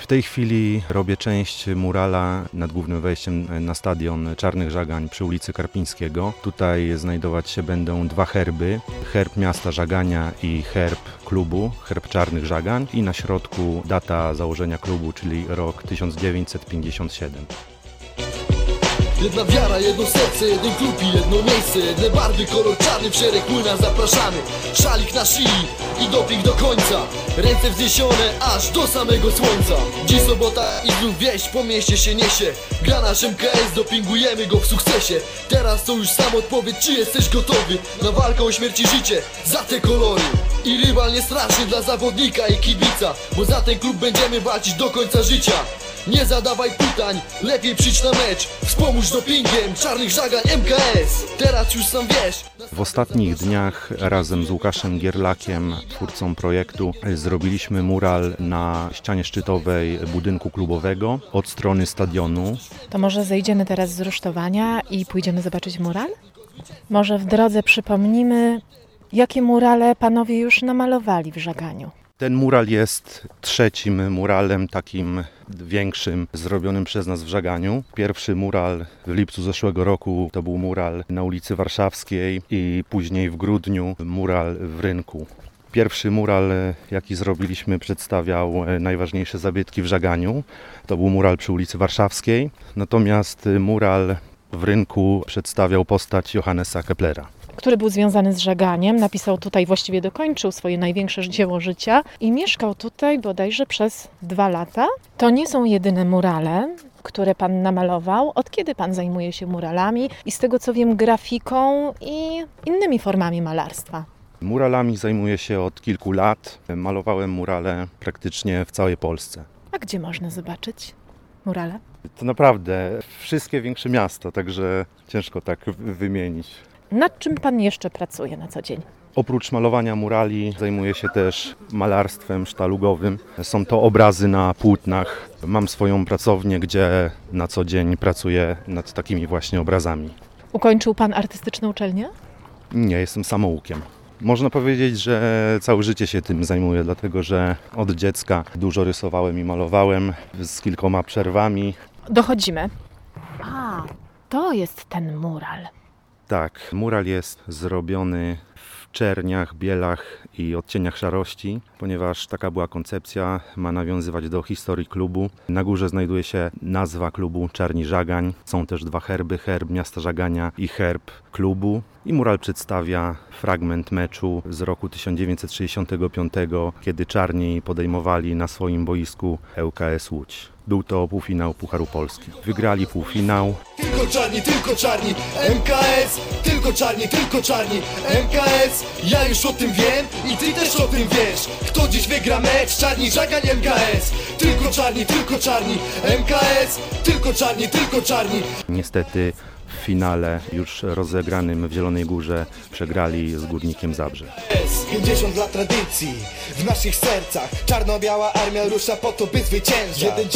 W tej chwili robię część murala nad głównym wejściem na stadion Czarnych Żagań przy ulicy Karpińskiego. Tutaj znajdować się będą dwa herby. Herb miasta Żagania i herb klubu, herb Czarnych Żagań. I na środku data założenia klubu, czyli rok 1957. Jedna wiara, jedno serce, jeden klub i jedno miejsce. Jedne barwy, kolor czarny, w szereg młynarz zapraszamy. Szalik na szyi i doping do końca. Ręce wzniesione aż do samego słońca. Dziś sobota i znów wieść po mieście się niesie. Gra nasz MKS, dopingujemy go w sukcesie. Teraz to już sam odpowiedź, czy jesteś gotowy na walkę o śmierć i życie za te kolory. I rywal nie straszny dla zawodnika i kibica, bo za ten klub będziemy walczyć do końca życia. Nie zadawaj pytań, lepiej przyjdź na mecz. Wspomóż dopingiem Czarnych Żagań MKS. Teraz już sam wiesz. W ostatnich dniach razem z Łukaszem Gierlakiem, twórcą projektu, zrobiliśmy mural na ścianie szczytowej budynku klubowego od strony stadionu. To może zejdziemy teraz z rusztowania i pójdziemy zobaczyć mural? Może w drodze przypomnimy, jakie murale panowie już namalowali w Żaganiu. Ten mural jest trzecim muralem takim większym zrobionym przez nas w Żaganiu. Pierwszy mural w lipcu zeszłego roku to był mural na ulicy Warszawskiej i później w grudniu mural w Rynku. Pierwszy mural, jaki zrobiliśmy, przedstawiał najważniejsze zabytki w Żaganiu. To był mural przy ulicy Warszawskiej, natomiast mural w Rynku przedstawiał postać Johannesa Keplera, Który był związany z Żaganiem, napisał tutaj, właściwie dokończył swoje największe dzieło życia i mieszkał tutaj bodajże przez 2 lata. To nie są jedyne murale, które pan namalował. Od kiedy pan zajmuje się muralami i z tego co wiem grafiką i innymi formami malarstwa? Muralami zajmuję się od kilku lat. Malowałem murale praktycznie w całej Polsce. A gdzie można zobaczyć murale? To naprawdę wszystkie większe miasta, także ciężko tak wymienić. Nad czym pan jeszcze pracuje na co dzień? Oprócz malowania murali zajmuję się też malarstwem sztalugowym. Są to obrazy na płótnach. Mam swoją pracownię, gdzie na co dzień pracuję nad takimi właśnie obrazami. Ukończył pan artystyczną uczelnię? Nie, jestem samoukiem. Można powiedzieć, że całe życie się tym zajmuję, dlatego że od dziecka dużo rysowałem i malowałem z kilkoma przerwami. Dochodzimy. A, to jest ten mural. Tak, mural jest zrobiony w czerniach, bielach i odcieniach szarości, ponieważ taka była koncepcja, ma nawiązywać do historii klubu. Na górze znajduje się nazwa klubu Czarni Żagań. Są też 2 herby, herb miasta Żagania i herb klubu. I mural przedstawia fragment meczu z roku 1965, kiedy Czarni podejmowali na swoim boisku ŁKS Łódź. Był to półfinał Pucharu Polski. Wygrali półfinał. Tylko czarni, MKS. Tylko czarni, MKS. Ja już o tym wiem i ty też o tym wiesz. Kto dziś wygra mecz? Czarni Żagań MKS. Tylko czarni, MKS. Tylko czarni. Niestety w finale już rozegranym w Zielonej Górze przegrali z Górnikiem Zabrze. 50 lat tradycji w naszych sercach. Czarno-biała armia rusza po to, by zwyciężać.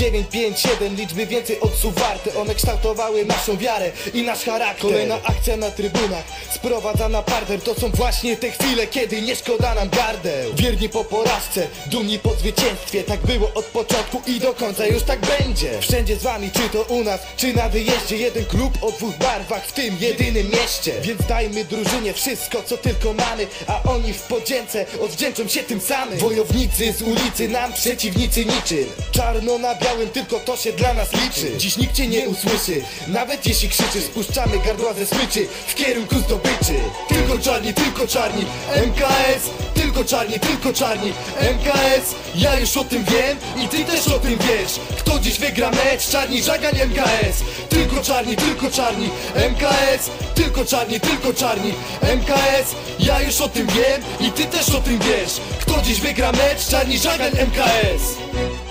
1957 liczby więcej od suwarte. One kształtowały naszą wiarę i nasz charakter. Kolejna akcja na trybunach sprowadza na parter. To są właśnie te chwile, kiedy nie szkoda nam gardeł. Wierni po porażce, dumni po zwycięstwie. Tak było od początku i do końca już tak będzie. Wszędzie z wami, czy to u nas, czy na wyjeździe. Jeden klub o 2 barwach w tym jedynym mieście. Więc dajmy drużynie wszystko, co tylko mamy, a oni w podzięce odwdzięczą się tym samym. Wojownicy z ulicy, nam przeciwnicy niczym. Czarno na białym, tylko to się dla nas liczy. Dziś nikt cię nie usłyszy, nawet jeśli krzyczy. Spuszczamy gardła ze smyczy w kierunku zdobyczy. Tylko czarni, MKS. Tylko czarni, MKS. Ja już o tym wiem i ty też o tym wiesz. Kto dziś wygra mecz? Czarni Żagań MKS. Tylko czarni, MKS. Tylko czarni, MKS. Ja już o tym wiem i ty też o tym wiesz. Kto dziś wygra mecz? Czarni Żagań MKS.